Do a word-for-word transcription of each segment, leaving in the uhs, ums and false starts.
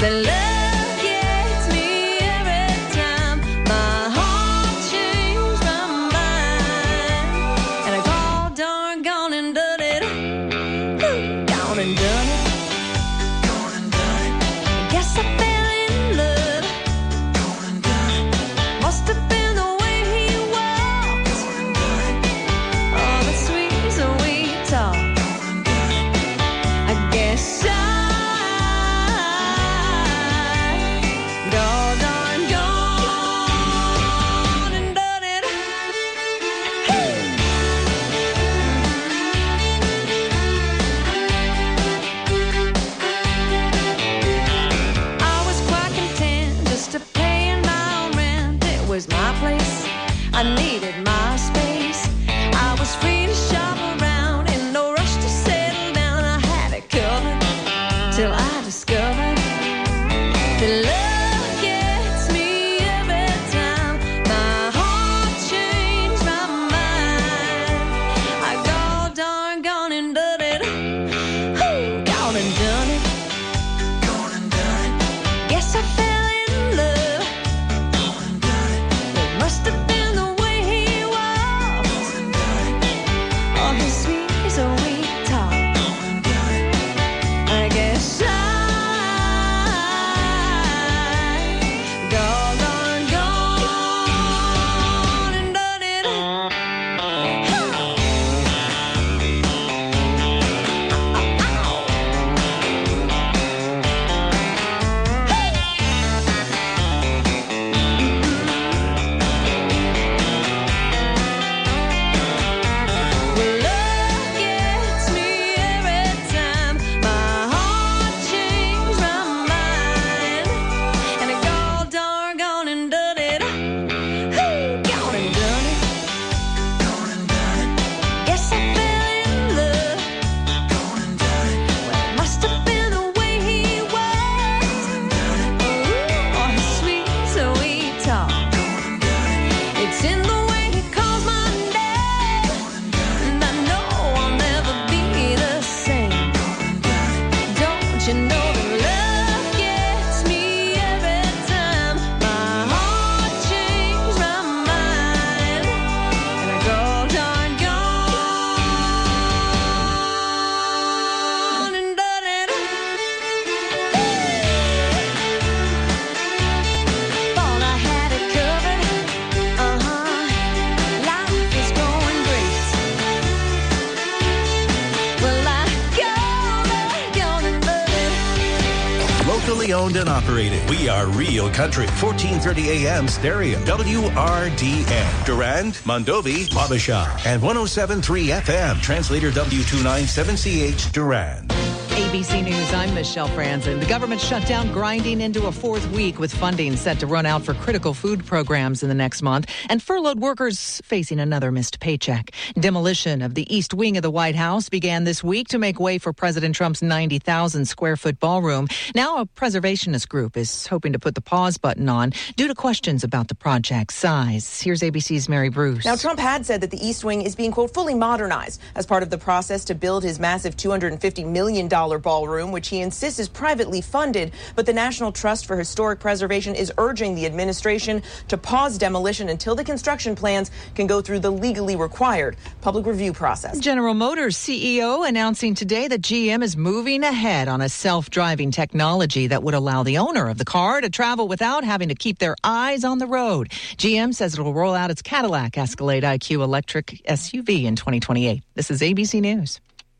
Owned and operated. We are Real Country. fourteen thirty A M stereo. W R D N. Durand, Mondovi, Wabasha. And one oh seven point three F M. Translator W two ninety-seven C H. Durand. A B C News, I'm Michelle Franzen. The government shutdown grinding into a fourth week with funding set to run out for critical food programs in the next month, and furloughed workers facing another missed paycheck. Demolition of the east wing of the White House began this week to make way for President Trump's ninety thousand square foot ballroom. Now a preservationist group is hoping to put the pause button on due to questions about the project's size. Here's A B C's Mary Bruce. Now, Trump had said that the east wing is being, quote, fully modernized as part of the process to build his massive two hundred fifty million dollars ballroom, which he insists is privately funded. But the National Trust for Historic Preservation is urging the administration to pause demolition until the construction plans can go through the legally required public review process. General Motors C E O announcing today that G M is moving ahead on a self-driving technology that would allow the owner of the car to travel without having to keep their eyes on the road. G M says it will roll out its Cadillac Escalade I Q electric S U V in twenty twenty-eight. This is A B C News.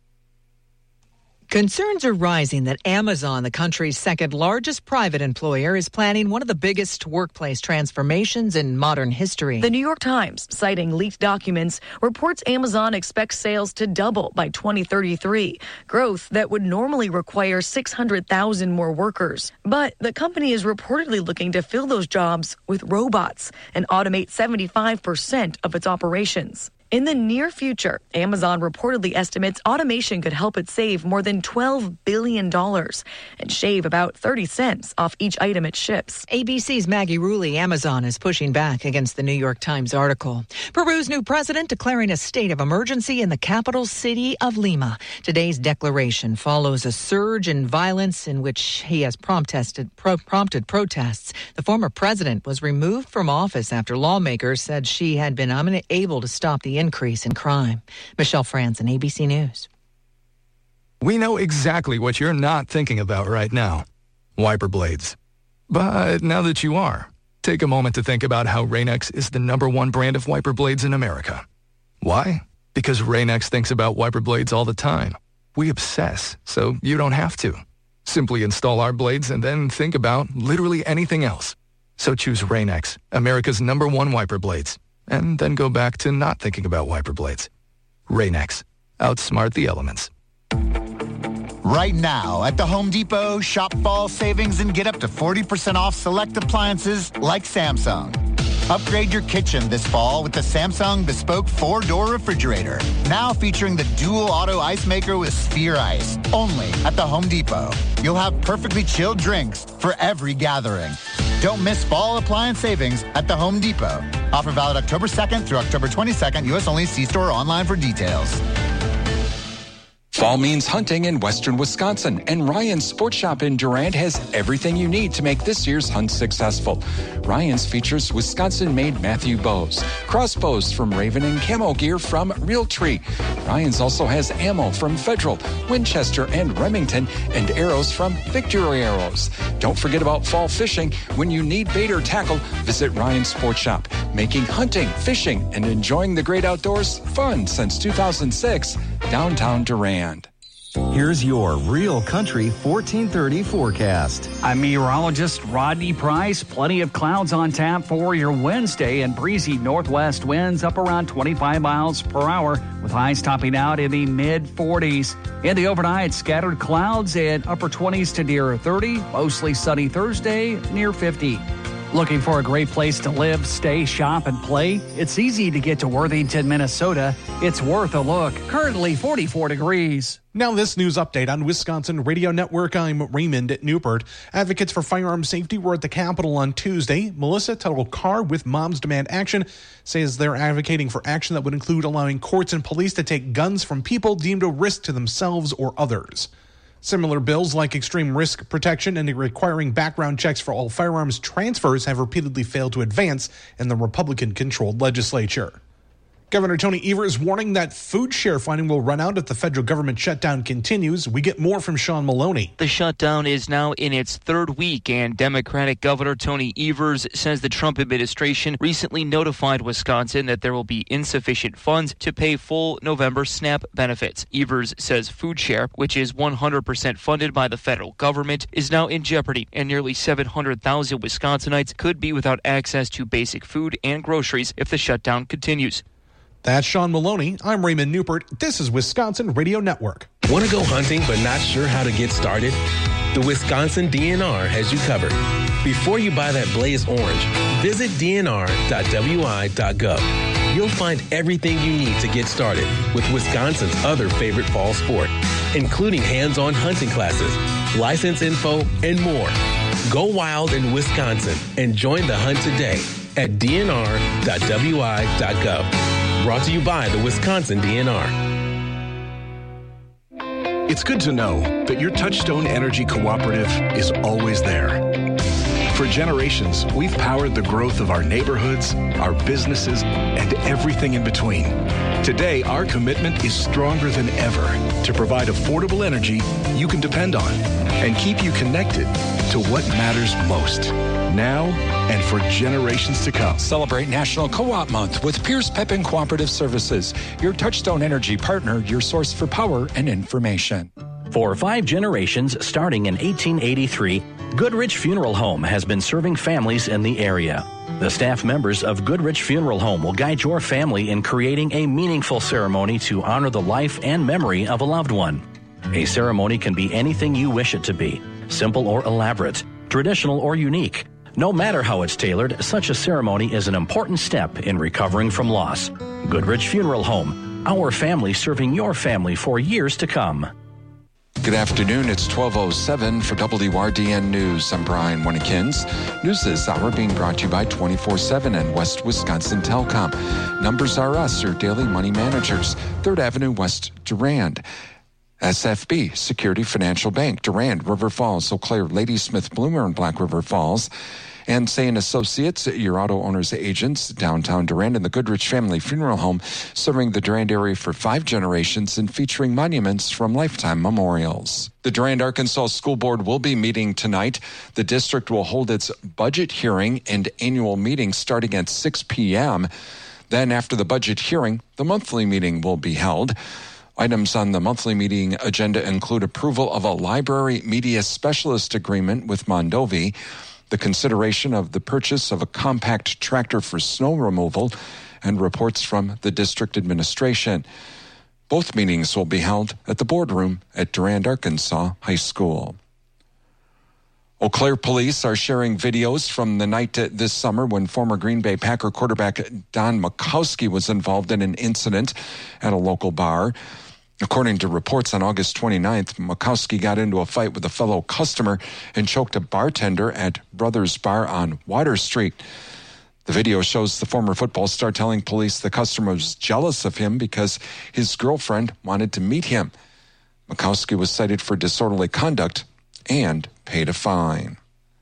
Concerns are rising that Amazon, the country's second largest private employer, is planning one of the biggest workplace transformations in modern history. The New York Times, citing leaked documents, reports Amazon expects sales to double by twenty thirty-three, growth that would normally require six hundred thousand more workers. But the company is reportedly looking to fill those jobs with robots and automate seventy-five percent of its operations. In the near future, Amazon reportedly estimates automation could help it save more than twelve billion dollars and shave about thirty cents off each item it ships. A B C's Maggie Rulli. Amazon is pushing back against the New York Times article. Peru's new president declaring a state of emergency in the capital city of Lima. Today's declaration follows a surge in violence in which he has prompted, pro- prompted protests. The former president was removed from office after lawmakers said she had been unable to stop the increase in crime. Michelle Franzen, A B C News. We know exactly what you're not thinking about right now. Wiper blades. But now that you are, take a moment to think about how Rain-X is the number one brand of wiper blades in America. Why? Because Rain-X thinks about wiper blades all the time. We obsess, so you don't have to. Simply install our blades and then think about literally anything else. So choose Rain-X, America's number one wiper blades, and then go back to not thinking about wiper blades. Rain-X. Outsmart the elements. Right now at the Home Depot, shop fall savings and get up to forty percent off select appliances like Samsung. Upgrade your kitchen this fall with the Samsung Bespoke four-door refrigerator. Now featuring the dual auto ice maker with Sphere Ice. Only at the Home Depot. You'll have perfectly chilled drinks for every gathering. Don't miss fall appliance savings at the Home Depot. Offer valid October second through October twenty-second. U S only. See store or online for details. Fall means hunting in western Wisconsin, and Ryan's Sports Shop in Durand has everything you need to make this year's hunt successful. Ryan's features Wisconsin-made Matthew bows, crossbows from Raven, and camo gear from Realtree. Ryan's also has ammo from Federal, Winchester, and Remington, and arrows from Victory Arrows. Don't forget about fall fishing. When you need bait or tackle, visit Ryan's Sports Shop, making hunting, fishing, and enjoying the great outdoors fun since two thousand six. Downtown Durand. Here's your Real Country fourteen thirty forecast. I'm meteorologist Rodney Price. Plenty of clouds on tap for your Wednesday and breezy northwest winds up around twenty-five miles per hour with highs topping out in the mid forties. In the overnight, scattered clouds in upper twenties to near thirty. Mostly sunny Thursday, near fifty. Looking for a great place to live, stay, shop, and play? It's easy to get to Worthington, Minnesota. It's worth a look. Currently forty-four degrees. Now this news update on Wisconsin Radio Network. I'm Raymond at Newport. Advocates for firearm safety were at the Capitol on Tuesday. Melissa Tuttle Carr with Moms Demand Action says they're advocating for action that would include allowing courts and police to take guns from people deemed a risk to themselves or others. Similar bills like extreme risk protection and requiring background checks for all firearms transfers have repeatedly failed to advance in the Republican-controlled legislature. Governor Tony Evers warning that food share funding will run out if the federal government shutdown continues. We get more from Sean Maloney. The shutdown is now in its third week, and Democratic Governor Tony Evers says the Trump administration recently notified Wisconsin that there will be insufficient funds to pay full November SNAP benefits. Evers says food share, which is one hundred percent funded by the federal government, is now in jeopardy, and nearly seven hundred thousand Wisconsinites could be without access to basic food and groceries if the shutdown continues. That's Sean Maloney. I'm Raymond Newport. This is Wisconsin Radio Network. Want to go hunting but not sure how to get started? The Wisconsin D N R has you covered. Before you buy that Blaze Orange, visit D N R dot W I dot gov. You'll find everything you need to get started with Wisconsin's other favorite fall sport, including hands-on hunting classes, license info, and more. Go wild in Wisconsin and join the hunt today at D N R dot W I dot gov. Brought to you by the Wisconsin D N R. It's good to know that your Touchstone Energy Cooperative is always there. For generations, we've powered the growth of our neighborhoods, our businesses, and everything in between. Today, our commitment is stronger than ever to provide affordable energy you can depend on and keep you connected to what matters most, now and for generations to come. Celebrate National Co-op Month with Pierce Pepin Cooperative Services, your Touchstone Energy partner, your source for power and information. For five generations, starting in eighteen eighty-three, Goodrich Funeral Home has been serving families in the area. The staff members of Goodrich Funeral Home will guide your family in creating a meaningful ceremony to honor the life and memory of a loved one. A ceremony can be anything you wish it to be, simple or elaborate, traditional or unique. No matter how it's tailored, such a ceremony is an important step in recovering from loss. Goodrich Funeral Home, our family serving your family for years to come. Good afternoon. It's twelve oh seven for W R D N News. I'm Brian Winnikins. News this hour being brought to you by twenty-four seven and West Wisconsin Telecom. Numbers R Us, your daily money managers. third Avenue West Durand. S F B, Security Financial Bank, Durand, River Falls, Eau Claire, Ladysmith, Bloomer, and Black River Falls. And Say and Associates, your auto owners agents, downtown Durand, and the Goodrich Family Funeral Home, serving the Durand area for five generations and featuring monuments from Lifetime Memorials. The Durand, Arkansas School Board will be meeting tonight. The district will hold its budget hearing and annual meeting starting at six p.m. Then after the budget hearing, the monthly meeting will be held. Items on the monthly meeting agenda include approval of a library media specialist agreement with Mondovi, the consideration of the purchase of a compact tractor for snow removal, and reports from the district administration. Both meetings will be held at the boardroom at Durand, Arkansas High School. Eau Claire police are sharing videos from the night this summer when former Green Bay Packer quarterback Don Majkowski was involved in an incident at a local bar. According to reports on August twenty-ninth, Majkowski got into a fight with a fellow customer and choked a bartender at Brothers Bar on Water Street. The video shows the former football star telling police the customer was jealous of him because his girlfriend wanted to meet him. Majkowski was cited for disorderly conduct and paid a fine.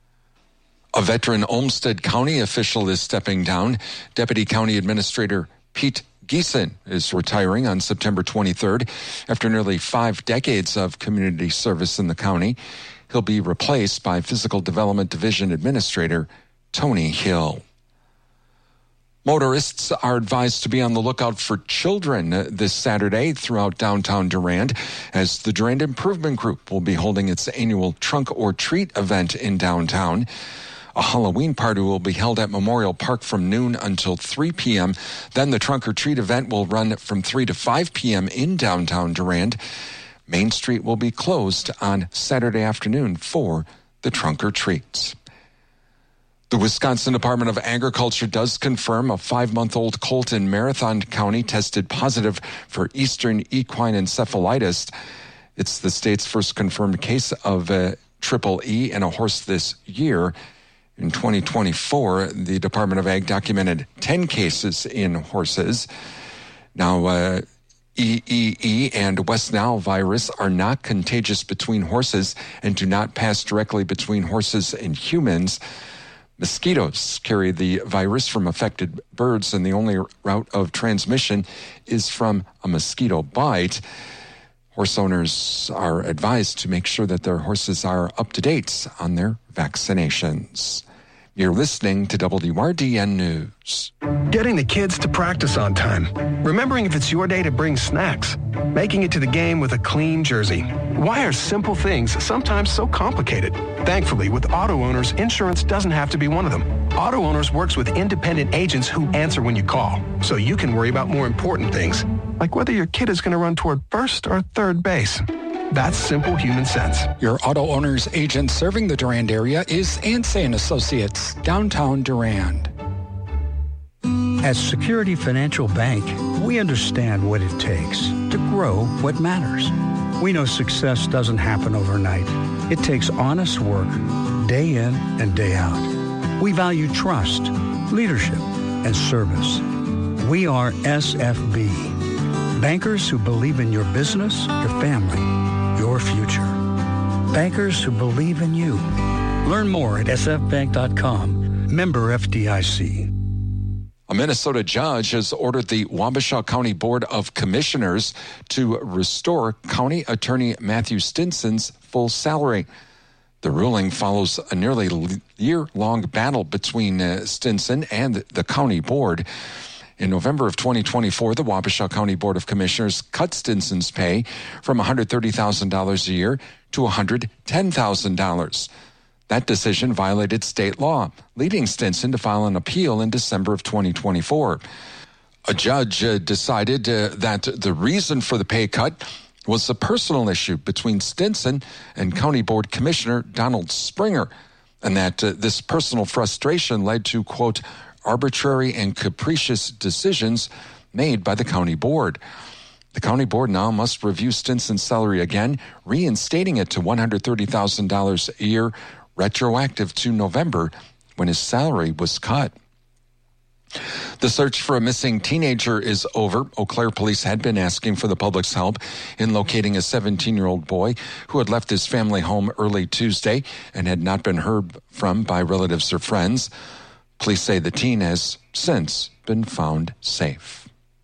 A veteran Olmsted County official is stepping down. Deputy County Administrator Pete Geeson is retiring on September twenty-third. After nearly five decades of community service in the county, he'll be replaced by Physical Development Division Administrator Tony Hill. Motorists are advised to be on the lookout for children this Saturday throughout downtown Durand, as the Durand Improvement Group will be holding its annual Trunk or Treat event in downtown. A Halloween party will be held at Memorial Park from noon until three p.m. Then the Trunk or Treat event will run from three to five p.m. in downtown Durand. Main Street will be closed on Saturday afternoon for the Trunk or Treats. The Wisconsin Department of Agriculture does confirm a five-month-old colt in Marathon County tested positive for Eastern equine encephalitis. It's the state's first confirmed case of uh, triple E in a horse this year. In twenty twenty-four, the Department of Ag documented ten cases in horses. Now, uh, E E E and West Nile virus are not contagious between horses and do not pass directly between horses and humans. Mosquitoes carry the virus from affected birds, and the only route of transmission is from a mosquito bite. Horse owners are advised to make sure that their horses are up to date on their vaccinations. You're listening to W R D N News. Getting the kids to practice on time. Remembering if it's your day to bring snacks. Making it to the game with a clean jersey. Why are simple things sometimes so complicated? Thankfully, with auto owners, insurance doesn't have to be one of them. Auto Owners works with independent agents who answer when you call, so you can worry about more important things, like whether your kid is going to run toward first or third base. That's simple human sense. Your Auto Owners agent serving the Durand area is Ansay and Associates, downtown Durand. At Security Financial Bank, we understand what it takes to grow what matters. We know success doesn't happen overnight. It takes honest work, day in and day out. We value trust, leadership, and service. We are S F B, bankers who believe in your business, your family, your future. Bankers who believe in you. Learn more at s f bank dot com. Member F D I C. A Minnesota judge has ordered the Wabasha County Board of Commissioners to restore County Attorney Matthew Stinson's full salary. The ruling follows a nearly year-long battle between uh, Stinson and the county board. In November of twenty twenty-four, the Wabasha County Board of Commissioners cut Stinson's pay from one hundred thirty thousand dollars a year to one hundred ten thousand dollars. That decision violated state law, leading Stinson to file an appeal in December of twenty twenty-four. A judge uh, decided uh, that the reason for the pay cut was a personal issue between Stinson and County Board Commissioner Donald Springer. and that uh, this personal frustration led to, quote, arbitrary and capricious decisions made by the county board. The county board now must review Stinson's salary again, reinstating it to one hundred thirty thousand dollars a year, retroactive to November, when his salary was cut. The search for a missing teenager is over. Eau Claire police had been asking for the public's help in locating a seventeen-year-old boy who had left his family home early Tuesday and had not been heard from by relatives or friends. Police say the teen has since been found safe.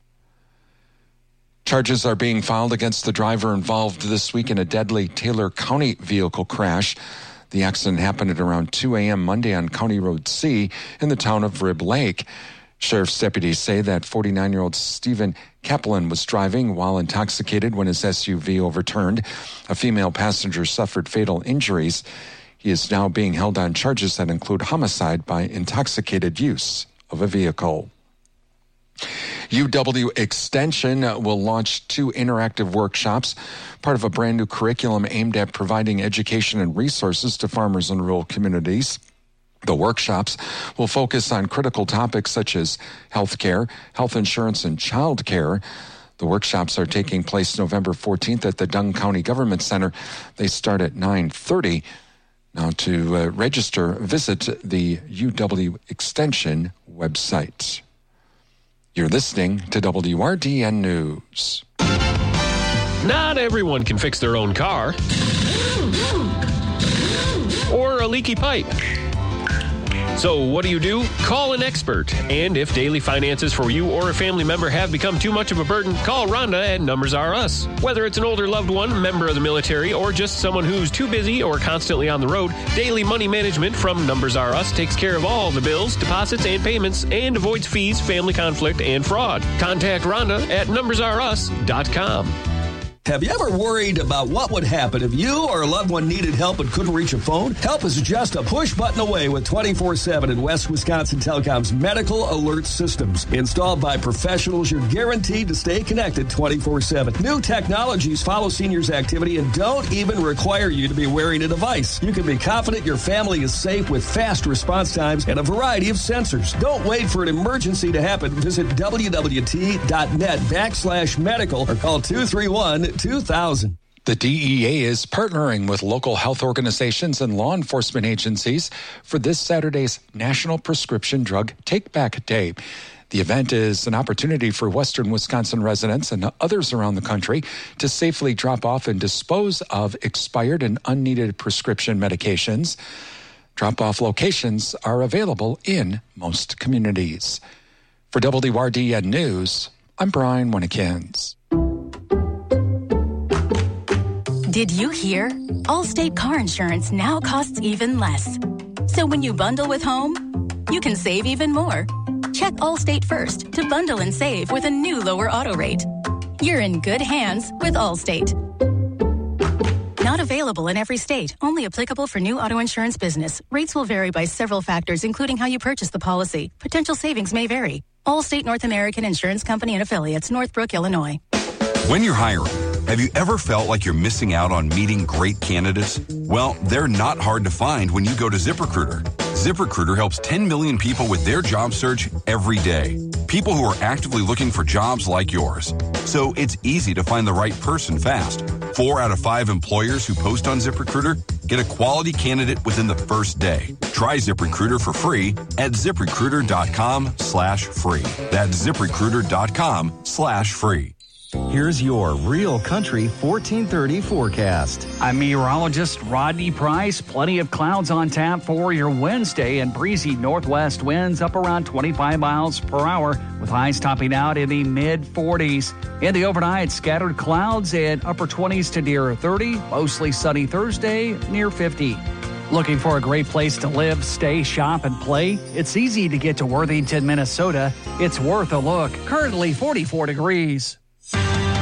Charges are being filed against the driver involved this week in a deadly Taylor County vehicle crash. The accident happened at around two a.m. Monday on County Road C in the town of Rib Lake. Sheriff's deputies say that forty-nine-year-old Stephen Kaplan was driving while intoxicated when his S U V overturned. A female passenger suffered fatal injuries. He is now being held on charges that include homicide by intoxicated use of a vehicle. U W Extension will launch two interactive workshops, part of a brand new curriculum aimed at providing education and resources to farmers in rural communities. The workshops will focus on critical topics such as health care, health insurance, and child care. The workshops are taking place November fourteenth at the Dung County Government Center. They start at nine thirty. Now, to uh, register, visit the U W Extension website. You're listening to W R D N News. Not everyone can fix their own car or a leaky pipe. So what do you do? Call an expert. And if daily finances for you or a family member have become too much of a burden, call Rhonda at Numbers R Us. Whether it's an older loved one, member of the military, or just someone who's too busy or constantly on the road, Daily Money Management from Numbers R Us takes care of all the bills, deposits, and payments and avoids fees, family conflict, and fraud. Contact Rhonda at numbers r us dot com. Have you ever worried about what would happen if you or a loved one needed help and couldn't reach a phone? Help is just a push button away with twenty-four seven in West Wisconsin Telecom's medical alert systems. Installed by professionals, you're guaranteed to stay connected twenty-four seven. New technologies follow seniors' activity and don't even require you to be wearing a device. You can be confident your family is safe with fast response times and a variety of sensors. Don't wait for an emergency to happen. Visit w w t dot net backslash medical or call two three one two thousand. The D E A is partnering with local health organizations and law enforcement agencies for this Saturday's National Prescription Drug Take-Back Day. The event is an opportunity for Western Wisconsin residents and others around the country to safely drop off and dispose of expired and unneeded prescription medications. Drop-off locations are available in most communities. For W R D N News, I'm Brian Winnekins. Did you hear? Allstate car insurance now costs even less. So when you bundle with home, you can save even more. Check Allstate first to bundle and save with a new lower auto rate. You're in good hands with Allstate. Not available in every state. Only applicable for new auto insurance business. Rates will vary by several factors, including how you purchase the policy. Potential savings may vary. Allstate North American Insurance Company and Affiliates, Northbrook, Illinois. When you're hiring, have you ever felt like you're missing out on meeting great candidates? Well, they're not hard to find when you go to ZipRecruiter. ZipRecruiter helps ten million people with their job search every day. People who are actively looking for jobs like yours. So it's easy to find the right person fast. Four out of five employers who post on ZipRecruiter get a quality candidate within the first day. Try ZipRecruiter for free at ZipRecruiter.com slash free. That's ZipRecruiter.com slash free. Here's your Real Country fourteen thirty forecast. I'm meteorologist Rodney Price. Plenty of clouds on tap for your Wednesday and breezy northwest winds up around twenty-five miles per hour with highs topping out in the mid forties. In the overnight, scattered clouds in upper twenties to near thirty. Mostly sunny Thursday, near fifty. Looking for a great place to live, stay, shop, and play? It's easy to get to Worthington, Minnesota. It's worth a look. Currently forty-four degrees.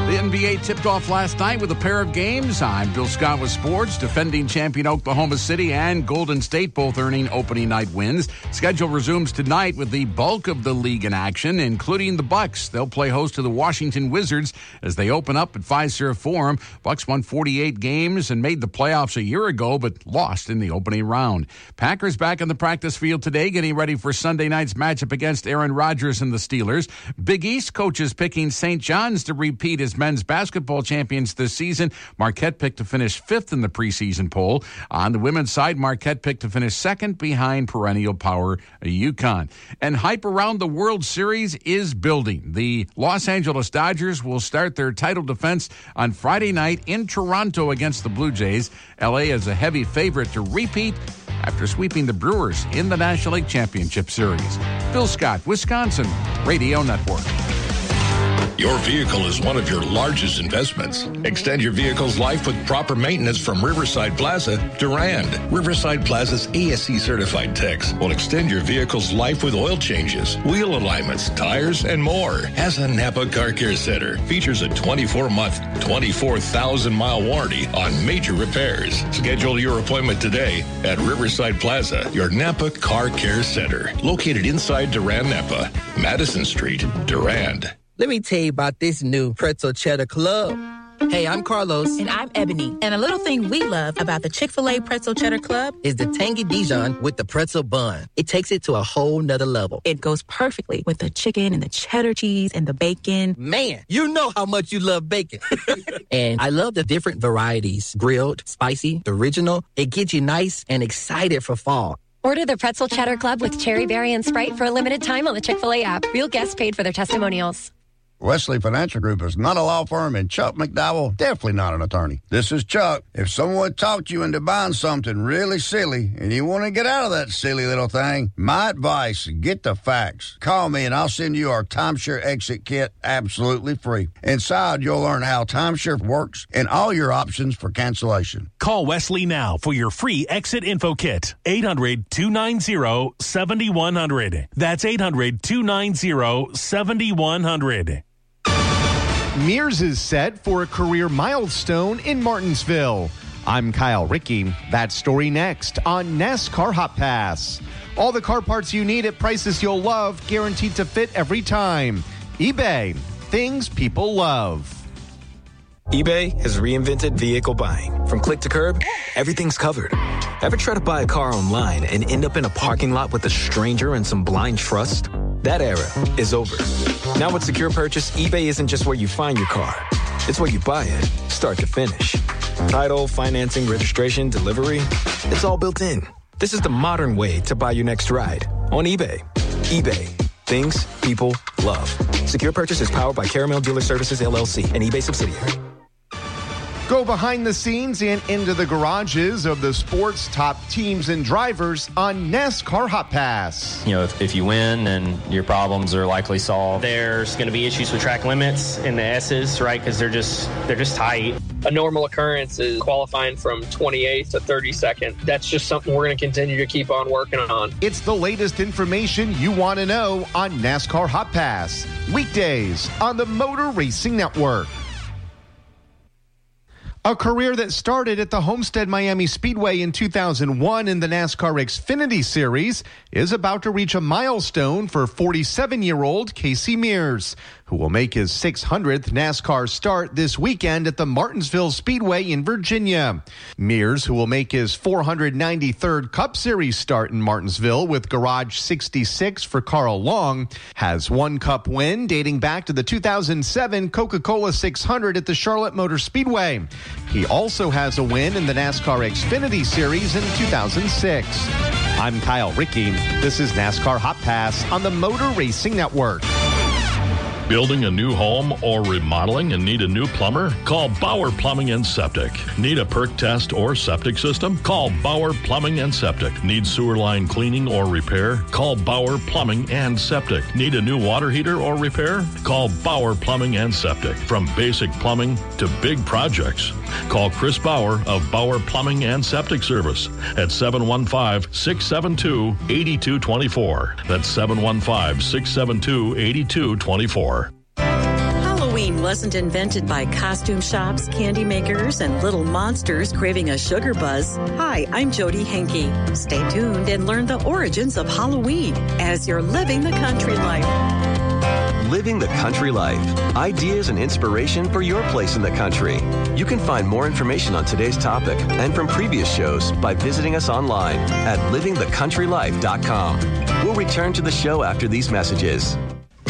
The N B A tipped off last night with a pair of games. I'm Bill Scott with sports. Defending champion Oklahoma City and Golden State both earning opening night wins. Schedule resumes tonight with the bulk of the league in action, including the Bucks. They'll play host to the Washington Wizards as they open up at Fiserv Forum. Bucks won forty-eight games and made the playoffs a year ago, but lost in the opening round. Packers back in the practice field today, getting ready for Sunday night's matchup against Aaron Rodgers and the Steelers. Big East coaches picking Saint John's to repeat as men's basketball champions this season. Marquette picked to finish fifth in the preseason poll. On the women's side, Marquette picked to finish second behind perennial power UConn. And hype around the World Series is building. The Los Angeles Dodgers will start their title defense on Friday night in Toronto against the Blue Jays. L A is a heavy favorite to repeat after sweeping the Brewers in the National League Championship Series. Bill Scott, Wisconsin Radio Network. Your vehicle is one of your largest investments. Extend your vehicle's life with proper maintenance from Riverside Plaza, Durand. Riverside Plaza's A S C certified techs will extend your vehicle's life with oil changes, wheel alignments, tires, and more. As Napa Car Care Center features a twenty-four month, twenty-four thousand mile warranty on major repairs. Schedule your appointment today at Riverside Plaza, your Napa Car Care Center, located inside Durand Napa, Madison Street, Durand. Let me tell you about this new Pretzel Cheddar Club. Hey, I'm Carlos. And I'm Ebony. And a little thing we love about the Chick-fil-A Pretzel Cheddar Club is the tangy Dijon with the pretzel bun. It takes it to a whole nother level. It goes perfectly with the chicken and the cheddar cheese and the bacon. Man, you know how much you love bacon. And I love the different varieties. Grilled, spicy, original. It gets you nice and excited for fall. Order the Pretzel Cheddar Club with Cherry Berry and Sprite for a limited time on the Chick-fil-A app. Real guests paid for their testimonials. Wesley Financial Group is not a law firm, and Chuck McDowell definitely not an attorney. This is Chuck. If someone talked you into buying something really silly and you want to get out of that silly little thing, my advice, get the facts. Call me and I'll send you our timeshare exit kit absolutely free. Inside, you'll learn how timeshare works and all your options for cancellation. Call Wesley now for your free exit info kit. eight hundred, two nine zero, seven one zero zero. That's eight hundred, two nine zero, seven one zero zero. Mears is set for a career milestone in Martinsville. I'm Kyle Rickey. That story next on NASCAR Hot Pass. All the car parts you need at prices you'll love, guaranteed to fit every time. eBay, things people love. eBay has reinvented vehicle buying. From click to curb, everything's covered. Ever try to buy a car online and end up in a parking lot with a stranger and some blind trust? That era is over. Now with Secure Purchase, eBay isn't just where you find your car. It's where you buy it, start to finish. Title, financing, registration, delivery, it's all built in. This is the modern way to buy your next ride on eBay. eBay. Things people love. Secure Purchase is powered by Caramel Dealer Services, L L C, an eBay subsidiary. Go behind the scenes and into the garages of the sport's top teams and drivers on NASCAR Hot Pass. You know, if, if you win, then your problems are likely solved. There's going to be issues with track limits in the S's, right? Because they're just they're just tight. A normal occurrence is qualifying from twenty-eighth to thirty-second. That's just something we're going to continue to keep on working on. It's the latest information you want to know on NASCAR Hot Pass. Weekdays on the Motor Racing Network. A career that started at the Homestead Miami Speedway in two thousand one in the NASCAR Xfinity Series is about to reach a milestone for forty-seven-year-old Casey Mears, who will make his six hundredth NASCAR start this weekend at the Martinsville Speedway in Virginia. Mears, who will make his four hundred ninety-third Cup Series start in Martinsville with Garage sixty-six for Carl Long, has one Cup win dating back to the two thousand seven Coca-Cola six hundred at the Charlotte Motor Speedway. He also has a win in the NASCAR Xfinity Series in two thousand six. I'm Kyle Rickey. This is NASCAR Hot Pass on the Motor Racing Network. Building a new home or remodeling and need a new plumber? Call Bauer Plumbing and Septic. Need a perk test or septic system? Call Bauer Plumbing and Septic. Need sewer line cleaning or repair? Call Bauer Plumbing and Septic. Need a new water heater or repair? Call Bauer Plumbing and Septic. From basic plumbing to big projects, call Chris Bauer of Bauer Plumbing and Septic Service at seven one five, six seven two, eight two two four. That's seven one five, six seven two, eight two two four. Halloween Halloween wasn't invented by costume shops, candy makers, and little monsters craving a sugar buzz. Hi, I'm Jody Henke. Stay tuned and learn the origins of Halloween as you're living the country life. Living the Country Life. Ideas and inspiration for your place in the country. You can find more information on today's topic and from previous shows by visiting us online at living the country life dot com. We'll return to the show after these messages.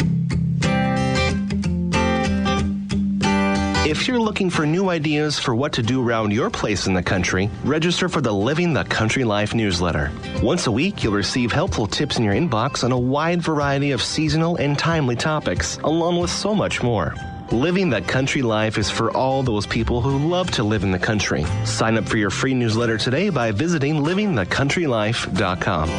If you're looking for new ideas for what to do around your place in the country, register for the Living the Country Life newsletter. Once a week, you'll receive helpful tips in your inbox on a wide variety of seasonal and timely topics, along with so much more. Living the Country Life is for all those people who love to live in the country. Sign up for your free newsletter today by visiting living the country life dot com.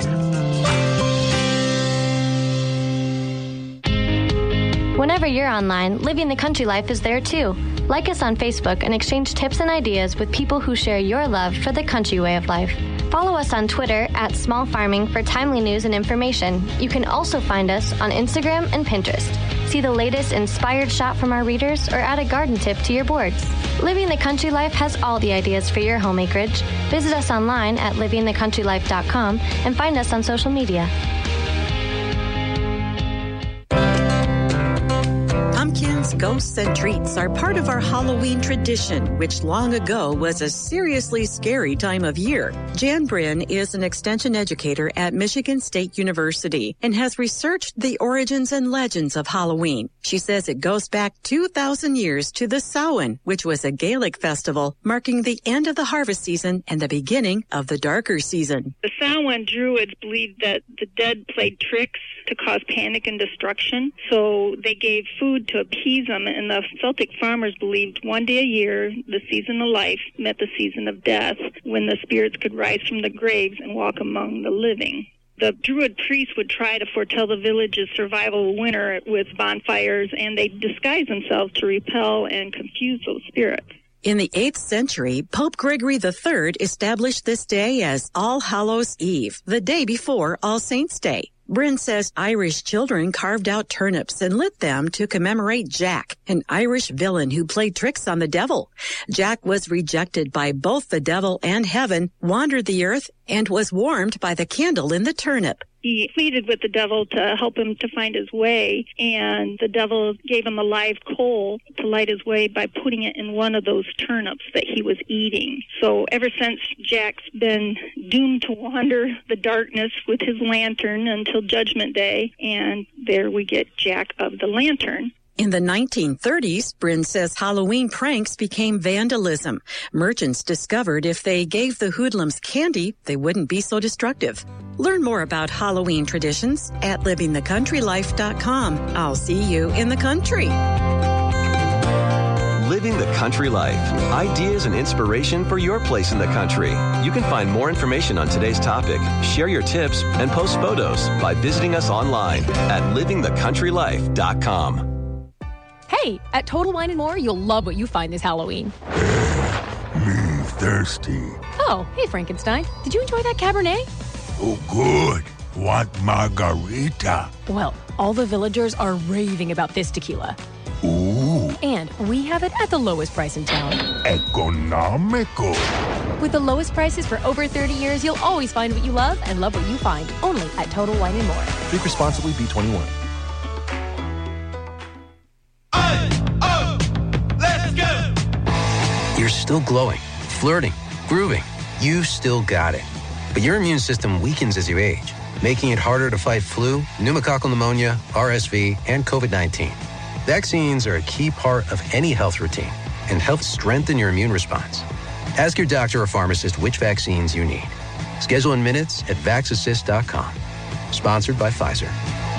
Whenever you're online, Living the Country Life is there too. Like us on Facebook and exchange tips and ideas with people who share your love for the country way of life. Follow us on Twitter at Small Farming for timely news and information. You can also find us on Instagram and Pinterest. See the latest inspired shot from our readers or add a garden tip to your boards. Living the Country Life has all the ideas for your home acreage. Visit us online at living the country life dot com and find us on social media. Pumpkins, ghosts, and treats are part of our Halloween tradition, which long ago was a seriously scary time of year. Jan Bryn is an extension educator at Michigan State University and has researched the origins and legends of Halloween. She says it goes back two thousand years to the Samhain, which was a Gaelic festival marking the end of the harvest season and the beginning of the darker season. The Samhain Druids believed that the dead played tricks to cause panic and destruction, so they gave food to appease them, and the Celtic farmers believed one day a year, the season of life met the season of death, when the spirits could rise from the graves and walk among the living. The Druid priests would try to foretell the village's survival winter with bonfires, and they disguised themselves to repel and confuse those spirits. In the eighth century, Pope Gregory the Third established this day as All Hallows Eve, the day before All Saints' Day. Bryn says Irish children carved out turnips and lit them to commemorate Jack, an Irish villain who played tricks on the devil. Jack was rejected by both the devil and heaven, wandered the earth, and was warmed by the candle in the turnip. He pleaded with the devil to help him to find his way, and the devil gave him a live coal to light his way by putting it in one of those turnips that he was eating. So ever since, Jack's been doomed to wander the darkness with his lantern until Judgment Day, and there we get Jack of the Lantern. In the nineteen thirties, Bryn says Halloween pranks became vandalism. Merchants discovered if they gave the hoodlums candy, they wouldn't be so destructive. Learn more about Halloween traditions at living the country life dot com. I'll see you in the country. Living the Country Life. Ideas and inspiration for your place in the country. You can find more information on today's topic, share your tips, and post photos by visiting us online at living the country life dot com. Hey, at Total Wine and More, you'll love what you find this Halloween. Me thirsty. Oh, hey, Frankenstein. Did you enjoy that Cabernet? Oh, good. Want margarita? Well, all the villagers are raving about this tequila. Ooh. And we have it at the lowest price in town. Economical. With the lowest prices for over thirty years, you'll always find what you love and love what you find. Only at Total Wine and More. Drink responsibly, B twenty-one. You're still glowing, flirting, grooving. You still got it. But your immune system weakens as you age, making it harder to fight flu, pneumococcal pneumonia, R S V, and COVID nineteen. Vaccines are a key part of any health routine and help strengthen your immune response. Ask your doctor or pharmacist which vaccines you need. Schedule in minutes at vax assist dot com. Sponsored by Pfizer.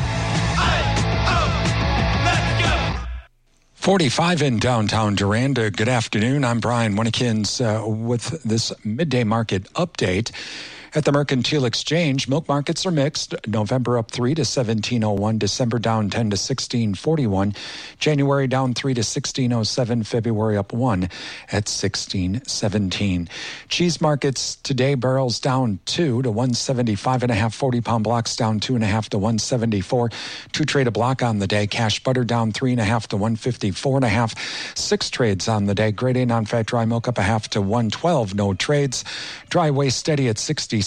forty-five in downtown Durand. Good afternoon. I'm Brian Winnekins uh, with this midday market update. At the Mercantile Exchange, milk markets are mixed. November up three to seventeen oh one. December down ten to sixteen forty-one. January down three to sixteen oh seven. February up one at sixteen seventeen. Cheese markets today, barrels down two to one seventy-five and a half. forty pound blocks down two and a half to one seventy-four. Two trade a block on the day. Cash butter down three and a half to one fifty-four and a half. Six trades on the day. Grade A non-fat dry milk up a half to one twelve. No trades. Dry whey steady at sixty-seven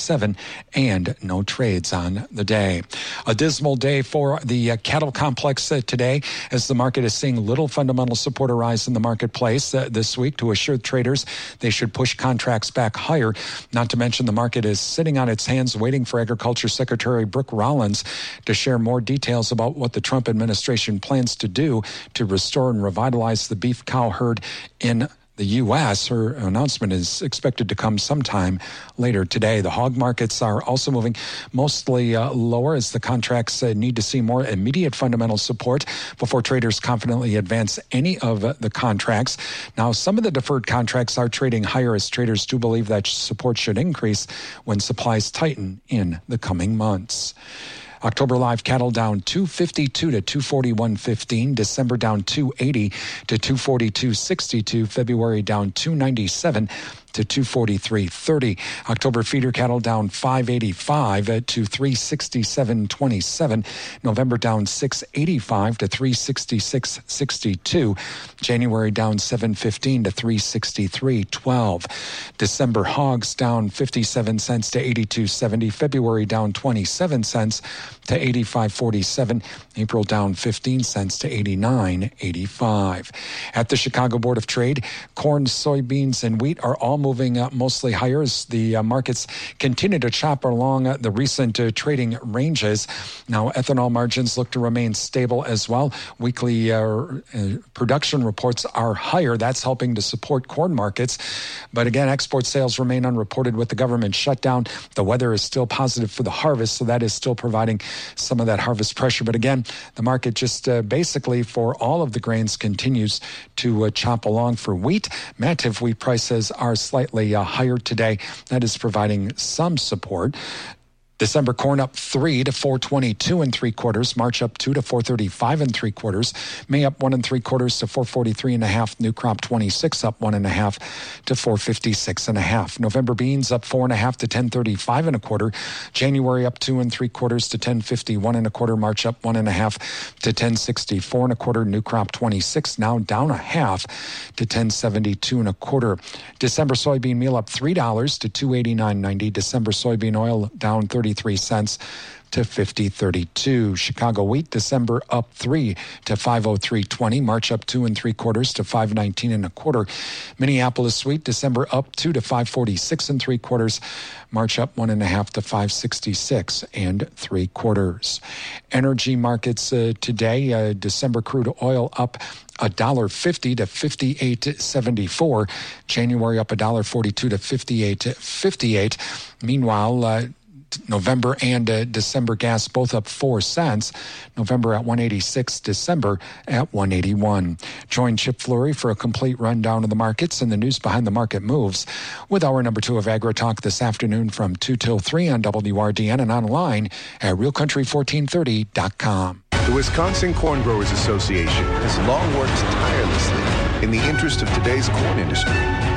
and no trades on the day. A dismal day for the uh, cattle complex uh, today as the market is seeing little fundamental support arise in the marketplace uh, this week. To assure traders they should push contracts back higher. Not to mention the market is sitting on its hands waiting for Agriculture Secretary Brooke Rollins to share more details about what the Trump administration plans to do to restore and revitalize the beef cow herd in the U S. Her announcement is expected to come sometime later today. The hog markets are also moving mostly uh, lower as the contracts uh, need to see more immediate fundamental support before traders confidently advance any of uh, the contracts. Now, some of the deferred contracts are trading higher as traders do believe that support should increase when supplies tighten in the coming months. October live cattle down two fifty-two to two forty-one fifteen. December down two eighty to two forty-two sixty-two. February down two ninety-seven to two forty-three thirty. October feeder cattle down five eighty-five to three sixty-seven twenty-seven. November down six eighty-five to three sixty-six sixty-two. January down seven fifteen to three sixty-three twelve. December hogs down fifty-seven cents to eighty-two seventy. February down twenty-seven cents to eighty-five forty-seven. April down fifteen cents to eighty-nine eighty-five. At the Chicago Board of Trade, corn, soybeans, and wheat are all moving uh, mostly higher as the uh, markets continue to chop along uh, the recent uh, trading ranges. Now, ethanol margins look to remain stable as well. Weekly uh, uh, production reports are higher. That's helping to support corn markets. But again, export sales remain unreported with the government shutdown. The weather is still positive for the harvest, so that is still providing some of that harvest pressure. But again, the market just uh, basically for all of the grains continues to uh, chop along. For wheat, Mativ wheat prices are slightly uh, higher today. That is providing some support. December corn up three to four twenty-two and three quarters. March up two to four thirty-five and three quarters. May up one and three quarters to four forty-three and a half. New crop twenty-six up one and a half to four fifty-six and a half. November beans up four and a half to ten thirty-five and a quarter. January up two and three quarters to ten fifty-one and a quarter. March up one and a half to ten sixty-four and a quarter. New crop twenty-six now down a half to ten seventy-two and a quarter. December soybean meal up three dollars to two eighty-nine ninety. December soybean oil down thirty-three cents to fifty thirty-two. Chicago wheat, December up three to five oh three twenty. March up two and three quarters to five nineteen and a quarter. Minneapolis wheat, December up two to five forty-six and three quarters. March up one and a half to five sixty-six and three quarters. Energy markets uh, today, uh, December crude oil up a dollar fifty to fifty-eight seventy-four. January up a dollar forty-two to fifty-eight fifty-eight. Meanwhile, uh, November and uh, December gas both up four cents. November at one eighty-six, December at one eighty-one. Join Chip Flory for a complete rundown of the markets and the news behind the market moves with hour number two of Agri-Talk this afternoon from two till three on W R D N and online at real country fourteen thirty dot com. The Wisconsin Corn Growers Association has long worked tirelessly in the interest of today's corn industry.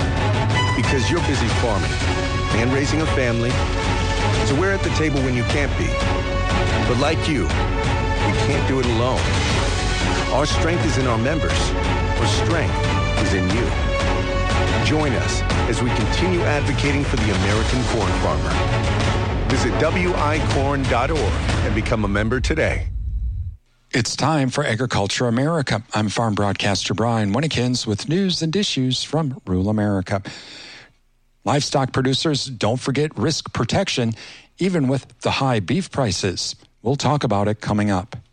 Because you're busy farming and raising a family, so we're at the table when you can't be. But like you, we can't do it alone. Our strength is in our members. Our strength is in you. Join us as we continue advocating for the American corn farmer. Visit W I corn dot org and become a member today. It's time for Agriculture America. I'm farm broadcaster Brian Winnekins with news and issues from rural America. Livestock producers, don't forget risk protection, even with the high beef prices. We'll talk about it coming up.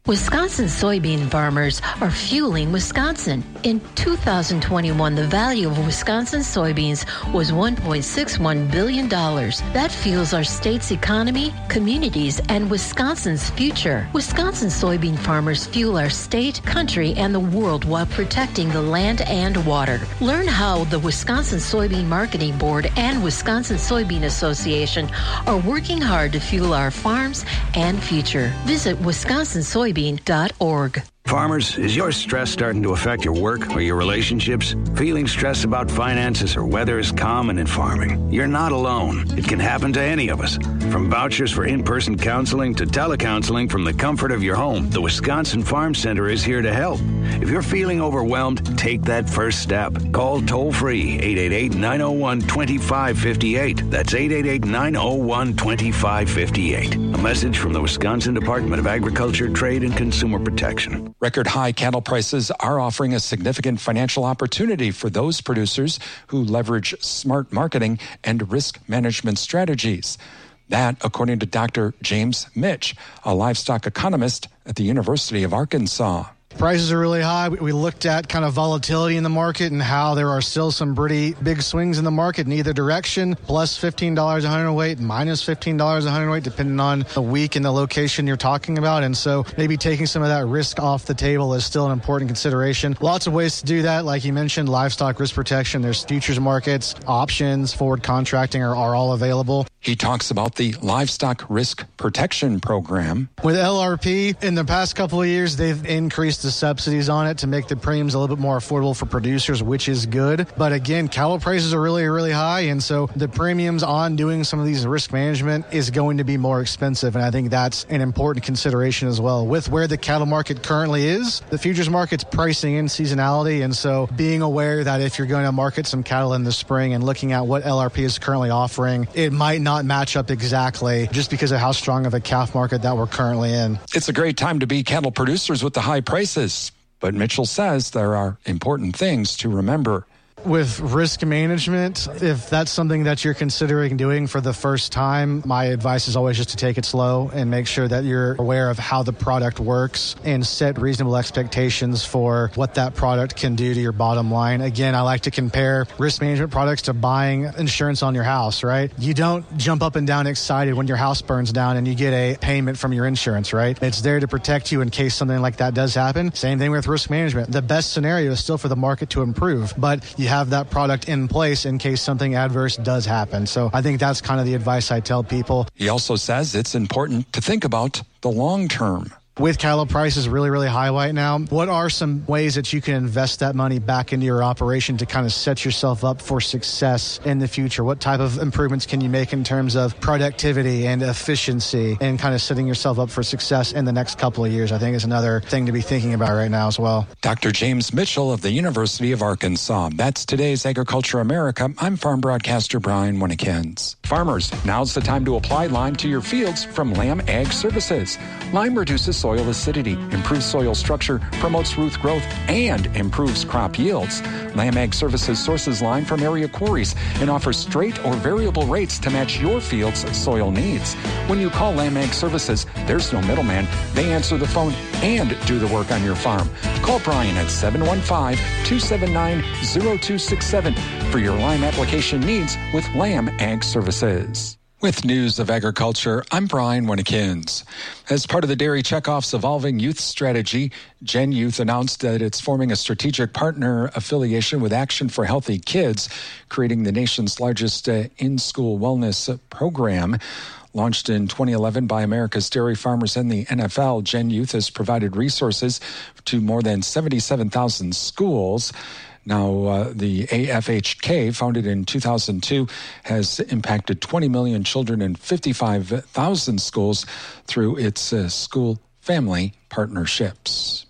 Wisconsin soybean farmers are fueling Wisconsin. In two thousand twenty-one, the value of Wisconsin soybeans was one point six one billion dollars. That fuels our state's economy, communities, and Wisconsin's future. Wisconsin soybean farmers fuel our state, country, and the world while protecting the land and water. Learn how the Wisconsin Soybean Marketing Board and Wisconsin Soybean Association are working hard to fuel our farms and future. Visit wisconsin soybean dot org. Farmers, is your stress starting to affect your work or your relationships? Feeling stressed about finances or weather is common in farming. You're not alone. It can happen to any of us. From vouchers for in-person counseling to telecounseling from the comfort of your home, the Wisconsin Farm Center is here to help. If you're feeling overwhelmed, take that first step. Call toll-free eight eight eight, nine oh one, two five five eight. That's eight eight eight, nine oh one, two five five eight. A message from the Wisconsin Department of Agriculture, Trade, and Consumer Protection. Record high cattle prices are offering a significant financial opportunity for those producers who leverage smart marketing and risk management strategies. That, according to Doctor James Mitch, a livestock economist at the University of Arkansas. Prices are really high. We looked at kind of volatility in the market and how there are still some pretty big swings in the market in either direction, plus fifteen dollars a hundredweight, minus fifteen dollars a hundredweight, depending on the week and the location you're talking about. And so maybe taking some of that risk off the table is still an important consideration. Lots of ways to do that. Like you mentioned, livestock risk protection. There's futures markets, options, forward contracting are, are all available. He talks about the Livestock Risk Protection Program. With L R P, in the past couple of years, they've increased the subsidies on it to make the premiums a little bit more affordable for producers, which is good. But again, cattle prices are really, really high. And so the premiums on doing some of these risk management is going to be more expensive. And I think that's an important consideration as well. With where the cattle market currently is, the futures market's pricing in seasonality. And so being aware that if you're going to market some cattle in the spring and looking at what L R P is currently offering, it might not match up exactly just because of how strong of a calf market that we're currently in. It's a great time to be cattle producers with the high prices, but Mitchell says there are important things to remember. With risk management, if that's something that you're considering doing for the first time, my advice is always just to take it slow and make sure that you're aware of how the product works and set reasonable expectations for what that product can do to your bottom line. Again, I like to compare risk management products to buying insurance on your house, right? You don't jump up and down excited when your house burns down and you get a payment from your insurance, right? It's there to protect you in case something like that does happen. Same thing with risk management. The best scenario is still for the market to improve, but you have that product in place in case something adverse does happen. So I think that's kind of the advice I tell people. He also says it's important to think about the long term. With cattle prices really, really high right now, what are some ways that you can invest that money back into your operation to kind of set yourself up for success in the future? What type of improvements can you make in terms of productivity and efficiency and kind of setting yourself up for success in the next couple of years? I think is another thing to be thinking about right now as well. Doctor James Mitchell of the University of Arkansas. That's today's Agriculture America. I'm farm broadcaster Brian Winnekens. Farmers, now's the time to apply Lime to your fields from Lamb Ag Services. Lime reduces soil acidity, improves soil structure, promotes root growth, and improves crop yields. Lamb Ag Services sources lime from area quarries and offers straight or variable rates to match your field's soil needs. When you call Lamb Ag Services, there's no middleman. They answer the phone and do the work on your farm. Call Brian at seven one five, two seven nine, zero two six seven for your lime application needs with Lamb Ag Services. With news of agriculture, I'm Brian Winnekens. As part of the Dairy Checkoff's Evolving Youth Strategy, Gen Youth announced that it's forming a strategic partner affiliation with Action for Healthy Kids, creating the nation's largest uh, in-school wellness program. Launched in twenty eleven by America's dairy farmers and the N F L, Gen Youth has provided resources to more than seventy-seven thousand schools. Now, uh, the A F H K, founded in two thousand two, has impacted twenty million children in fifty-five thousand schools through its uh, school family partnerships.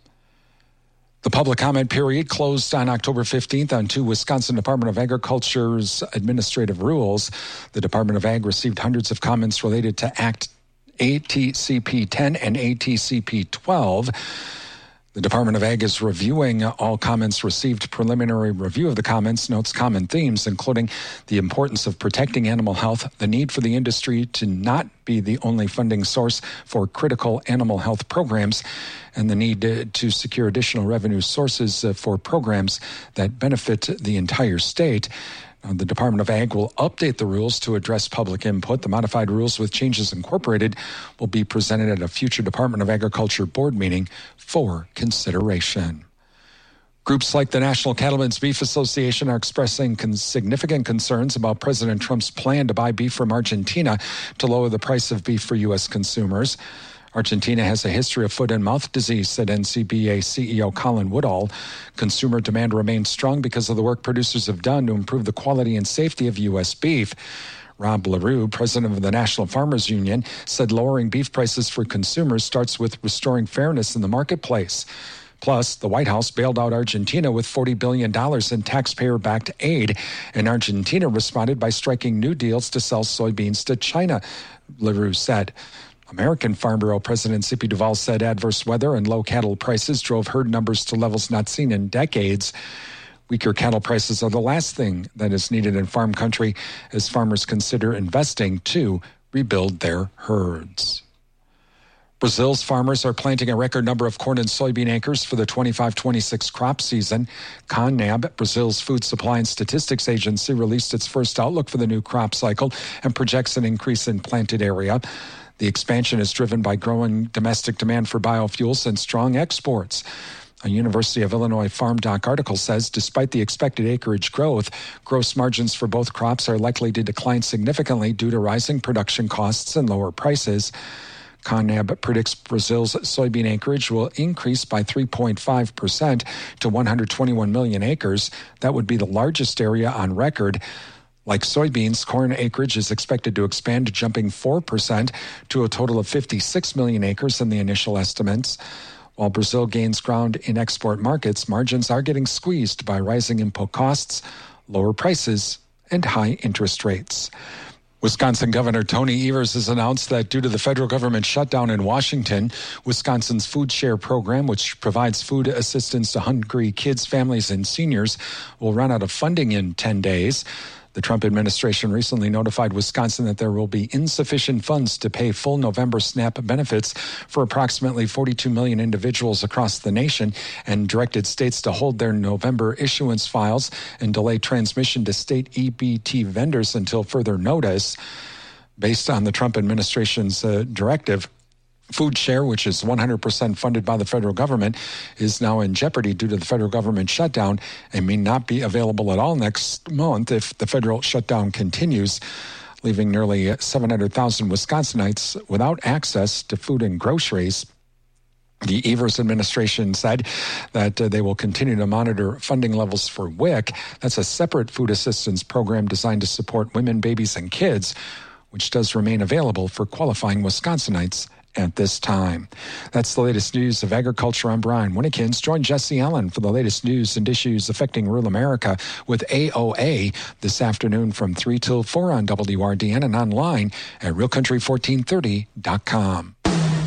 The public comment period closed on October fifteenth on two Wisconsin Department of Agriculture's administrative rules. The Department of Ag received hundreds of comments related to Act A T C P ten and A T C P twelve. The Department of Ag is reviewing all comments received. Preliminary review of the comments notes common themes, including the importance of protecting animal health, the need for the industry to not be the only funding source for critical animal health programs, and the need to, to secure additional revenue sources uh, for programs that benefit the entire state. Uh, the Department of Ag will update the rules to address public input. The modified rules with changes incorporated will be presented at a future Department of Agriculture board meeting for consideration. Groups like the National Cattlemen's Beef Association are expressing con- significant concerns about President Trump's plan to buy beef from Argentina to lower the price of beef for U S consumers. Argentina has a history of foot and mouth disease, said N C B A C E O Colin Woodall. Consumer demand remains strong because of the work producers have done to improve the quality and safety of U S beef. Rob LaRue, president of the National Farmers Union, said lowering beef prices for consumers starts with restoring fairness in the marketplace. Plus, the White House bailed out Argentina with forty billion dollars in taxpayer-backed aid, and Argentina responded by striking new deals to sell soybeans to China, LaRue said. American Farm Bureau President Zippy Duvall said adverse weather and low cattle prices drove herd numbers to levels not seen in decades. Weaker cattle prices are the last thing that is needed in farm country as farmers consider investing to rebuild their herds. Brazil's farmers are planting a record number of corn and soybean acres for the twenty-five twenty-six crop season. CONAB, Brazil's Food Supply and Statistics Agency, released its first outlook for the new crop cycle and projects an increase in planted area. The expansion is driven by growing domestic demand for biofuels and strong exports. A University of Illinois Farm Doc article says despite the expected acreage growth, gross margins for both crops are likely to decline significantly due to rising production costs and lower prices. CONAB predicts Brazil's soybean acreage will increase by three point five percent to one hundred twenty-one million acres. That would be the largest area on record. Like soybeans, corn acreage is expected to expand, jumping four percent to a total of fifty-six million acres in the initial estimates. While Brazil gains ground in export markets, margins are getting squeezed by rising input costs, lower prices, and high interest rates. Wisconsin Governor Tony Evers has announced that due to the federal government shutdown in Washington, Wisconsin's Food Share program, which provides food assistance to hungry kids, families, and seniors, will run out of funding in ten days. The Trump administration recently notified Wisconsin that there will be insufficient funds to pay full November SNAP benefits for approximately forty-two million individuals across the nation and directed states to hold their November issuance files and delay transmission to state E B T vendors until further notice. Based on the Trump administration's uh, directive, Food Share, which is one hundred percent funded by the federal government, is now in jeopardy due to the federal government shutdown and may not be available at all next month if the federal shutdown continues, leaving nearly seven hundred thousand Wisconsinites without access to food and groceries. The Evers administration said that uh, they will continue to monitor funding levels for W I C. That's a separate food assistance program designed to support women, babies, and kids, which does remain available for qualifying Wisconsinites at this time. That's the latest news of agriculture. I'm Brian Winnekins. Join Jesse Allen for the latest news and issues affecting rural America with A O A this afternoon from three till four on W R D N and online at real country fourteen thirty dot com.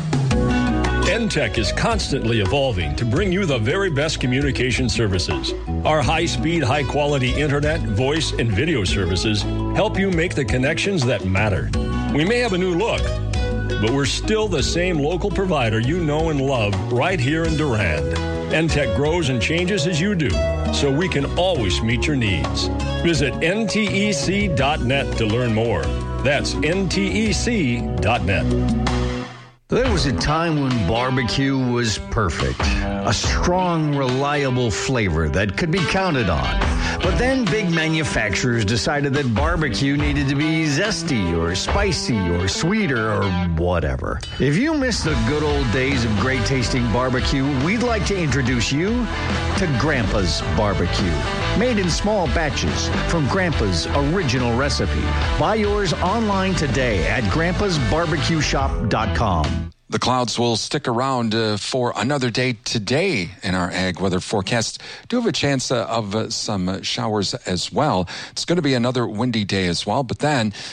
N Tech is constantly evolving to bring you the very best communication services. Our high-speed, high-quality internet, voice, and video services help you make the connections that matter. We may have a new look, but we're still the same local provider you know and love right here in Durand. N Tech grows and changes as you do, so we can always meet your needs. Visit N T E C dot net to learn more. That's N T E C dot net. There was a time when barbecue was perfect. A strong, reliable flavor that could be counted on. But then big manufacturers decided that barbecue needed to be zesty or spicy or sweeter or whatever. If you miss the good old days of great tasting barbecue, we'd like to introduce you to Grandpa's Barbecue. Made in small batches from Grandpa's original recipe. Buy yours online today at grandpas barbecue shop dot com. The clouds will stick around uh, for another day today in our ag weather forecast. Do have a chance uh, of uh, some uh, showers as well. It's going to be another windy day as well, but then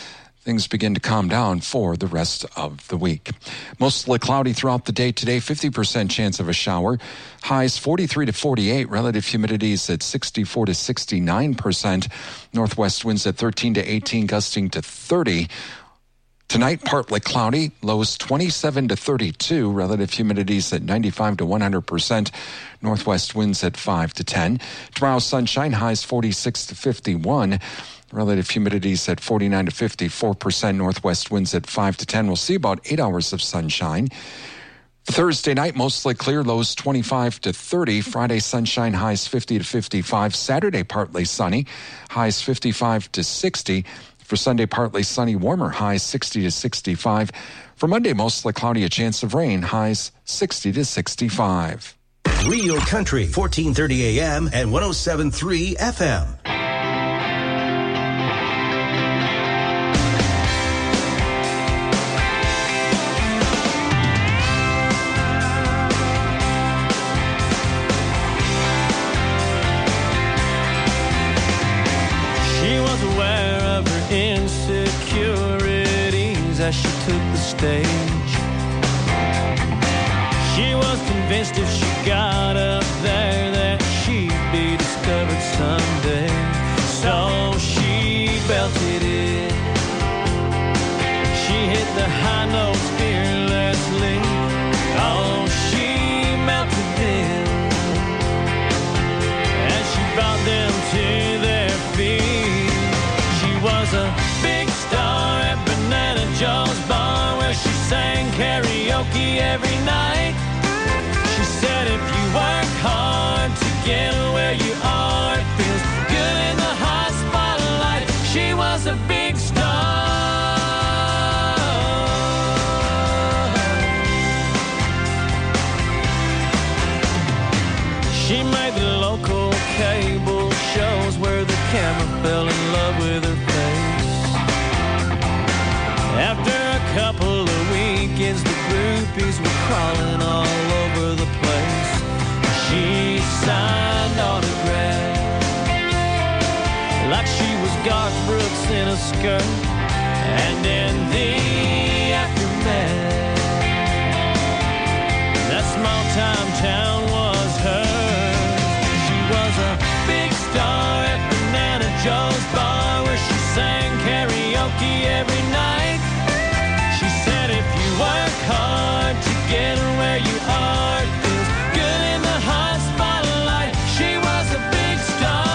things begin to calm down for the rest of the week. Mostly cloudy throughout the day today, fifty percent chance of a shower. Highs forty-three to forty-eight, relative humidities at sixty-four to sixty-nine percent. Northwest winds at thirteen to eighteen, gusting to thirty. Tonight, partly cloudy, lows twenty-seven to thirty-two, relative humidities at ninety-five to one hundred percent, northwest winds at five to ten. Tomorrow, sunshine, highs forty-six to fifty-one, relative humidities at forty-nine to fifty-four percent, northwest winds at five to ten. We'll see about eight hours of sunshine. Thursday night, mostly clear, lows twenty-five to thirty. Friday, sunshine, highs fifty to fifty-five. Saturday, partly sunny, highs fifty-five to sixty. For Sunday, partly sunny, warmer, highs sixty to sixty-five. For Monday, mostly cloudy, a chance of rain, highs sixty to sixty-five. Real Country, fourteen thirty A M and one oh seven point three F M. Insecurities as she took the stage. She was convinced if she got up there that she'd be discovered someday. So she belted it. She hit the high notes fearlessly. Oh, she melted them as she brought them to their feet. She was a big star at Banana Joe's bar where she sang karaoke every night. She said if you work hard to get where you are, it feels good in the hot spotlight. She was a big star. She made the local cable shows where the camera fell in love with her face. After a couple of weekends, the groupies were crawling all over the place. She signed autographs like she was Garth Brooks in a skirt. And in the aftermath, that small-time town was hers. She was a big star at Banana Joe's bar where she sang karaoke every night. She said if you work hard to get where you are, it feels good in the hot spotlight. She was a big star.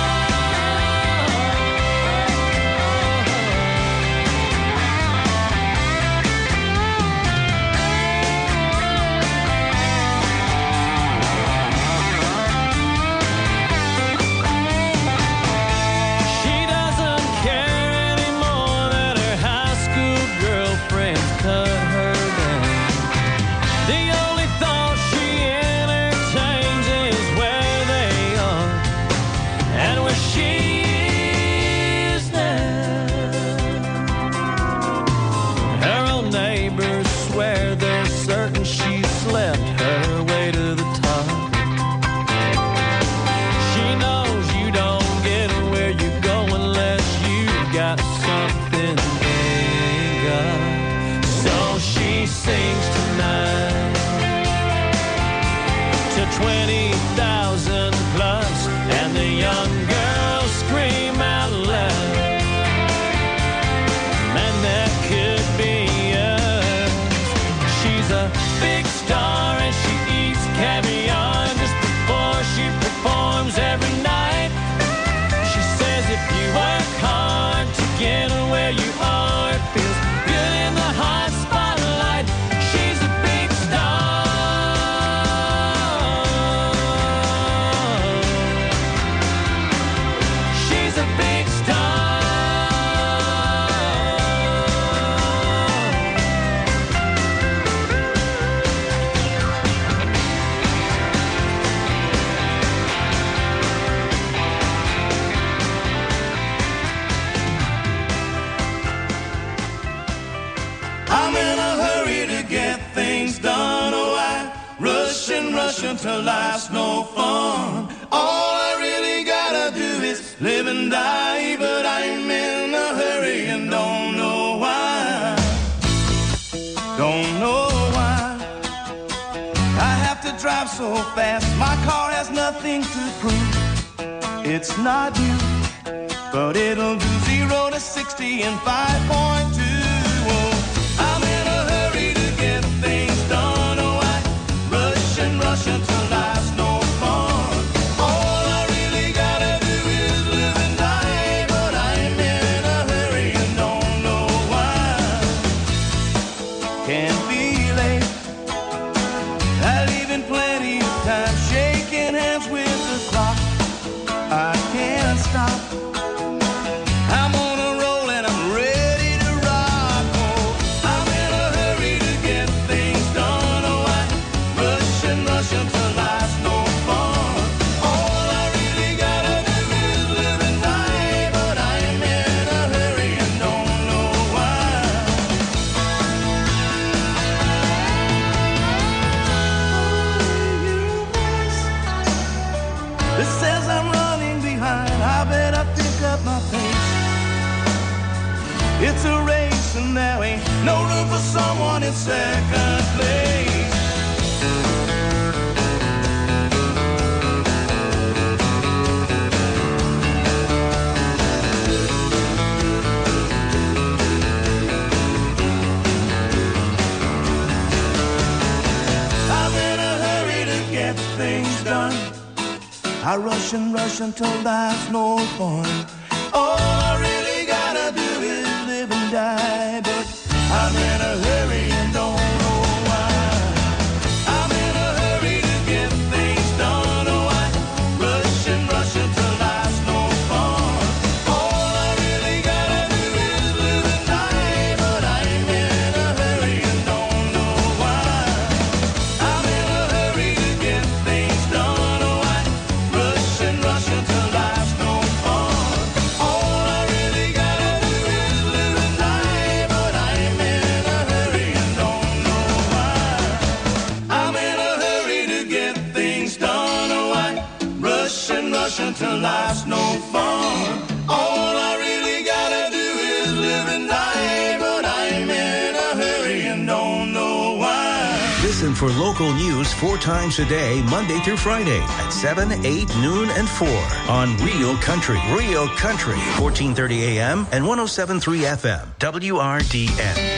twenty thousand plus, and the young girls scream out loud, man, that could be us. She's a big star and she eats caviar just before she performs every night. She says if you work hard to get where you are, it feels good in the hot spotlight. She's a big star. To life's no fun. All I really gotta do is live and die, but I'm in a hurry and don't know don't know why I have to drive so fast. My car has nothing to prove. It's not new, but it'll do zero to sixty in five point two. Oh, I'm in a hurry to get things done. Oh, I rush and rush until life's no fun. All I really gotta do is live and die, but I'm in a hurry and don't know why. Can't be late. I leave in plenty of time, shaking hands with the clock. I can't stop. I'm on a roll and I'm ready to rock. Oh, I'm in a hurry to get things done. Oh, I rush and rush until life's no fun. All I really gotta do is live and die, but I'm in a hurry and don't know why. It says I'm running behind. I better pick up my pace. It's a race and there ain't no room for someone in second place. I'm in a hurry to get things done. I rush and rush until life's no fun. All I really gotta do is live and die, but I'm in a hurry and don't know why. I'm in a hurry to get things done. Oh, I rush and rush until life's no fun. All I really gotta do is live and die, but I'm in a hurry and don't know why. I'm in a hurry to get things done. Oh, I rush and rush until life's no fun. All I really gotta do is live and die, but I'm in a hurry and don't know why. I'm in a hurry to get things done. Oh, I rush and rush until life's no fun. All I really gotta do is live and die, but I'm in a hurry and don't know why. Listen for local news four times a day, Monday through Friday at seven, eight, noon, and four on Real Country. Real Country, fourteen thirty A M and one oh seven point three F M, W R D N.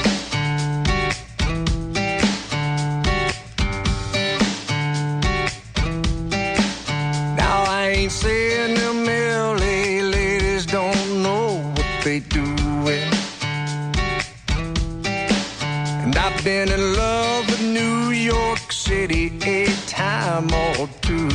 Now I ain't saying them L A ladies don't know what they doing. And I've been in love with New York City a time or two.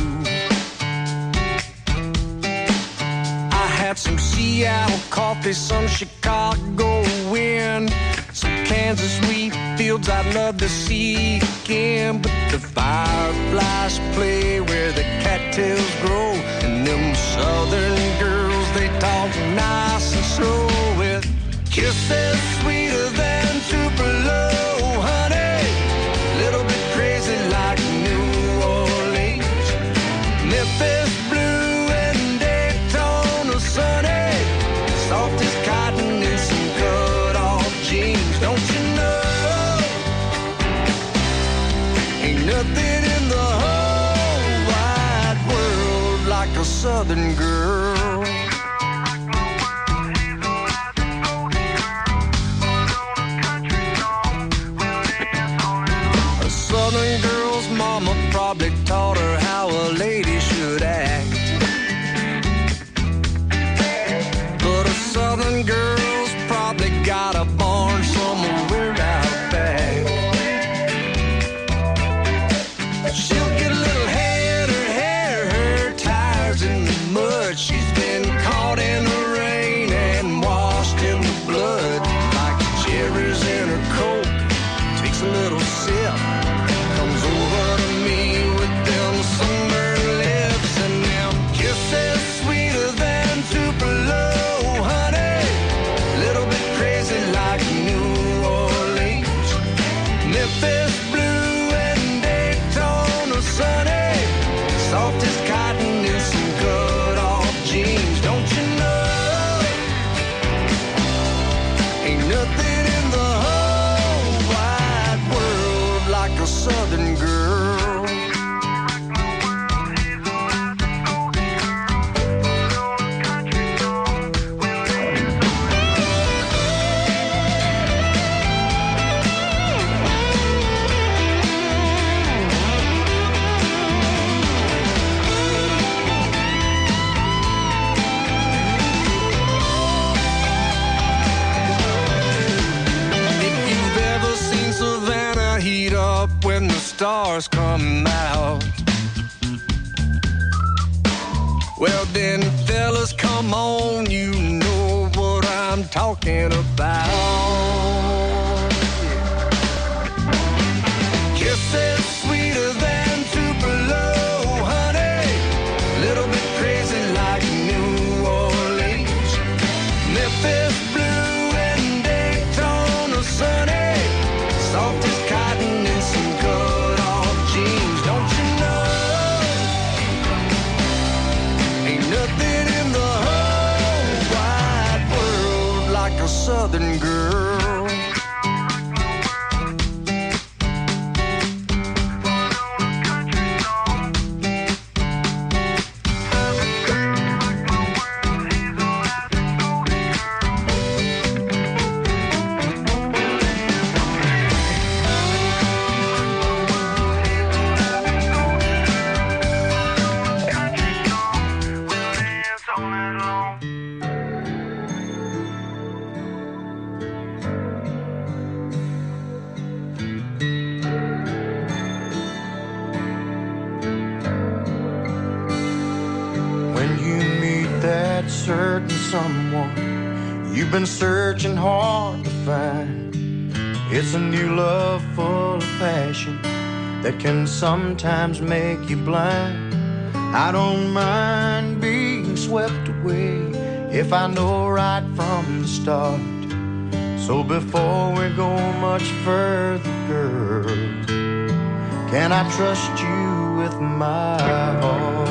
I had some Seattle coffee, some Chicago wind, some Kansas wheat fields I'd love to see again. But the fireflies play where the cattails grow, and them southern girls, they talk nice and slow with kisses sweeter than Tupelo, honey. Little bit crazy like New Orleans, Memphis blue and Daytona sunny, soft as cotton and some cut-off jeans. Don't you know, ain't nothing in the whole wide world like a southern girl. A southern girl's mama probably taught her how a lady should act, but a southern girl's probably got a barn somewhere out back. She'll get a little head, her hair, her tires in the mud. She's been caught in the rain and washed in the blood. Like cherries in her coat, takes a little sip, comes over to me with them sunburned lips and them kisses sweeter than Tupelo, honey. Little bit crazy like stars come out. Well then, fellas, come on, you know what I'm talking about. Kisses sweeter than Tupelo, honey. Little bit crazy like New Orleans. Memphis blue and Daytona sunny. Soft as cotton and some cut off jeans. Don't you know? Ain't nothing in the whole wide world like a Southern girl. Certain someone you've been searching hard to find. It's a new love full of passion that can sometimes make you blind. I don't mind being swept away if I know right from the start. So before we go much further, girl, can I trust you with my heart?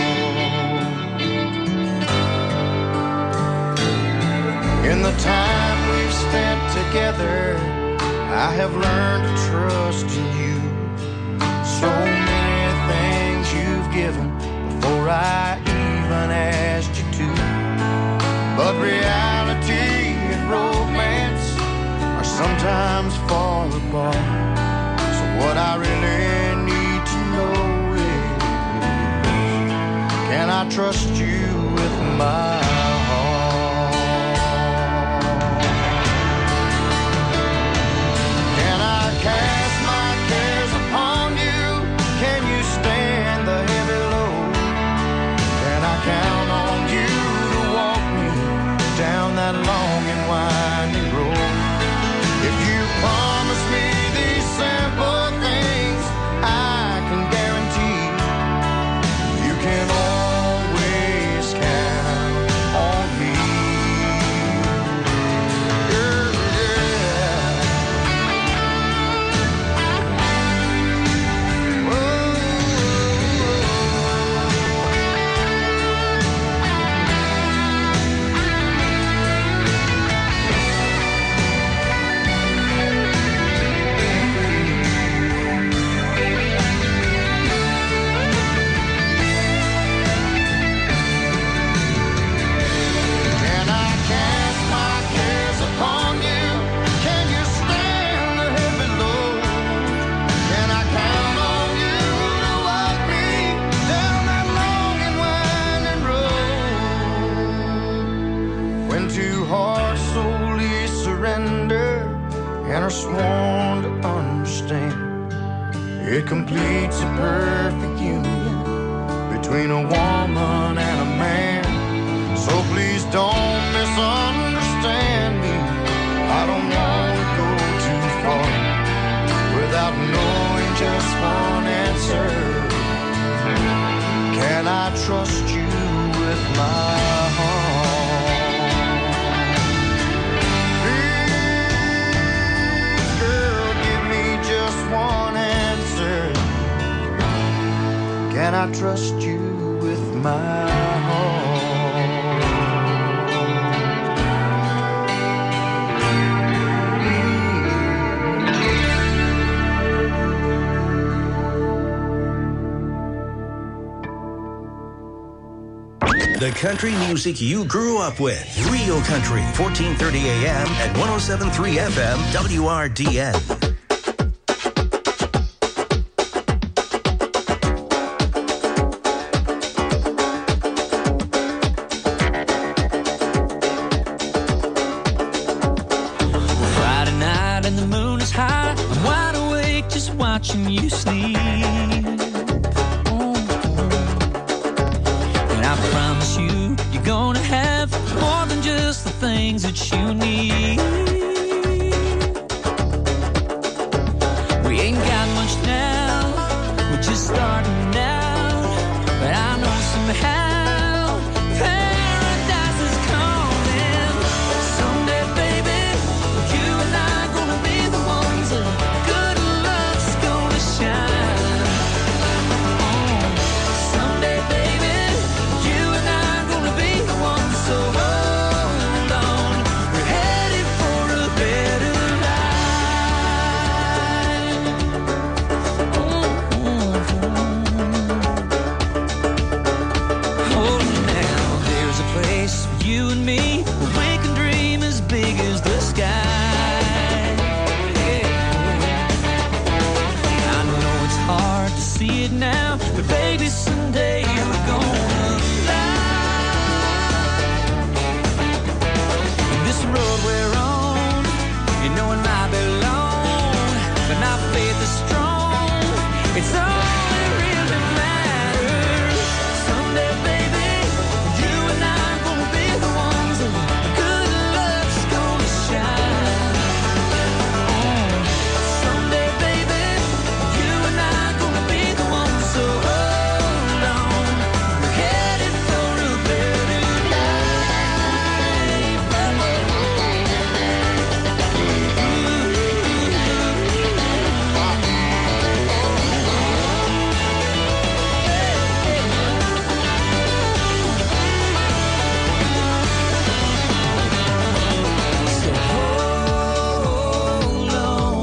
In the time we've spent together, I have learned to trust in you. So many things you've given before I even asked you to. But reality and romance are sometimes far apart. So what I really need to know is, can I trust you with my heart? Cast my cares upon you. Can you stand the heavy load? Can I count on you to walk me down that long and winding road? If you promise me these simple things, I can guarantee you can always count on me. And are sworn to understand, it completes a perfect union between a woman and a man. So please don't misunderstand me. I don't want to go too far without knowing just one answer. Can I trust you with my heart? One answer. Can I trust you with my heart? The country music you grew up with. Real Country, fourteen thirty A M and one oh seven point three F M W R D N. Friday night and the moon is high. I'm wide awake awake just watching you sleep. Oh. And I promise you, you're gonna have more than just the things that you need. We ain't got much now, we're just starting out, but I know somehow paradise is coming. Someday, baby, you and I gonna be the ones that good love's gonna shine. Oh, someday, baby, you and I gonna be the ones, so hold on, we're headed for a better life. Oh, now there's a place for you and me where we can dream as big as the sky. Yeah. I know it's hard to see it now, but baby, someday we're gonna fly. This road we're on, you know it might be long, but my faith is strong. It's all that really matters. Someday, baby, you and I gonna be the ones that good love's gonna shine. Oh, someday, baby, you and I gonna be the ones, so hold on, we're headed for a better So hold on,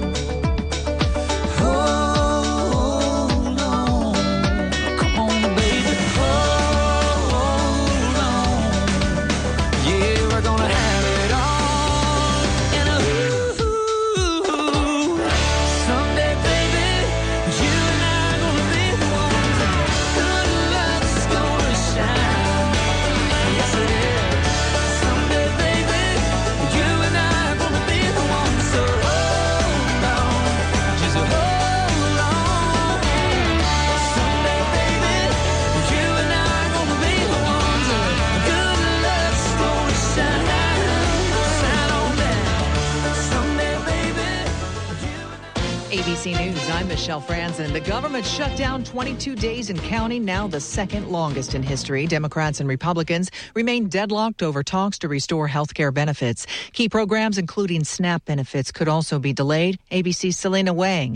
hold on, come on, baby, hold on. Yeah, we're gonna have it all. And ooh, someday, baby, you and I gonna be the ones that good love's gonna shine. Yes, it is. Someday, baby, you and I gonna be the ones, so hold on, just hold on. Someday, baby, you and I gonna be the ones that good love's gonna shine. Shine on down. Someday, baby, A B C News, I'm Michelle Franzen. The government shut down twenty-two days and counting, now the second longest in history. Democrats and Republicans remain deadlocked over talks to restore health care benefits. Key programs, including SNAP benefits, could also be delayed. A B C's Selena Wang